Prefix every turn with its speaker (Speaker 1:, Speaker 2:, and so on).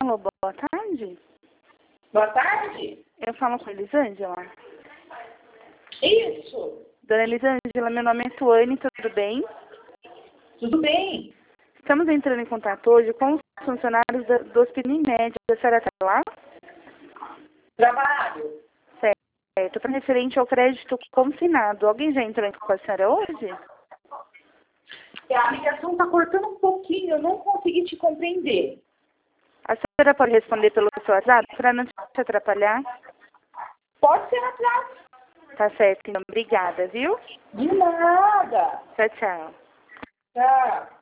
Speaker 1: Alô, boa tarde.
Speaker 2: Boa tarde.
Speaker 1: Eu falo com a Elisângela.
Speaker 2: Isso.
Speaker 1: Dona Elisângela, meu nome é Tuane, tudo bem?
Speaker 2: Tudo bem?
Speaker 1: Estamos entrando em contato hoje com os funcionários do Hospital Unimed. A senhora está lá?
Speaker 2: Trabalho.
Speaker 1: Certo. Para referente ao crédito consignado. Alguém já entrou com a senhora hoje?
Speaker 2: A ligação está cortando um pouquinho, eu não consegui te compreender.
Speaker 1: A senhora pode responder pelo seu WhatsApp para não te atrapalhar?
Speaker 2: Pode ser atrás.
Speaker 1: Tá certo, então. Obrigada, viu?
Speaker 2: De nada.
Speaker 1: Tchau, tchau.
Speaker 2: Tchau.